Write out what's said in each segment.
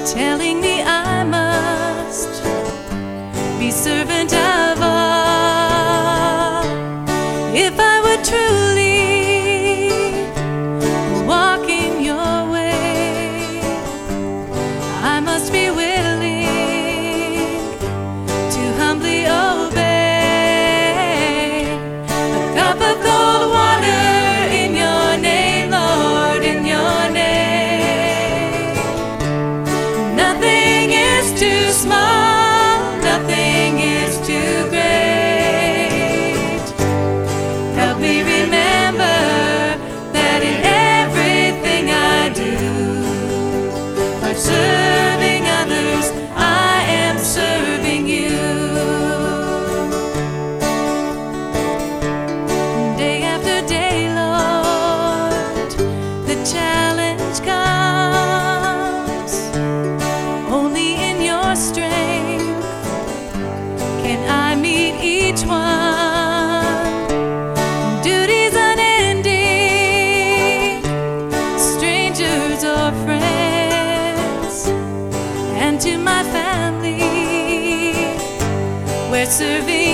telling me I must be servant of all. If I would truly walk in your way, I must be willing to humbly obey. A cup of cold water in your name, Lord, in your name. Nothing is too small, nothing is too great. Help me remember that in everything I do, by serving others, I am serving you. Day after day, Lord, the challenge comes. Only in your strength can I meet each one. Duties unending, strangers or friends, and to my family, where serving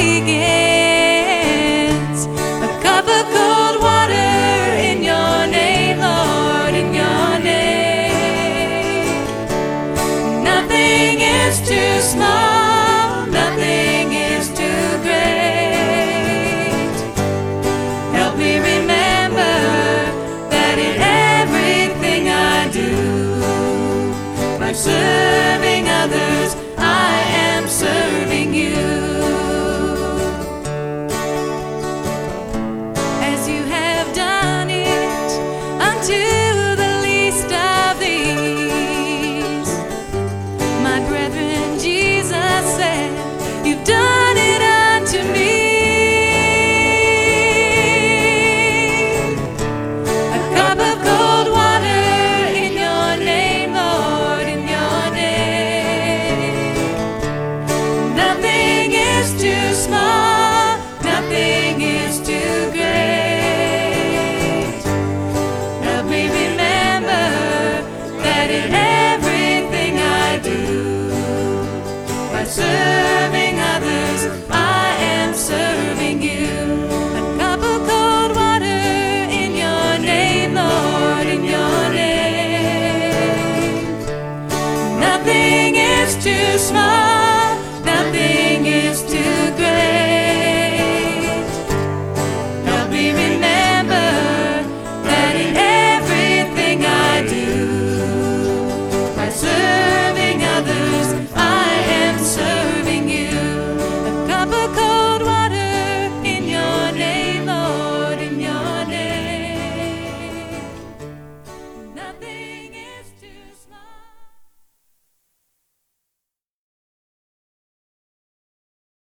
begins. A cup of cold water in your name, Lord, in your name. Nothing is too small, nothing is too great. Help me remember that in everything I do, by serving others, I am serving you. As you have done it unto the least of these, my brethren, Jesus said, you've done it unto me. A cup of cold water in your name, Lord, in your name. Nothing is too small, nothing is too great. Help me remember that in everything I do, by serving others, I am serving you. A cup of cold water in your name, Lord, in your name. Nothing is too small,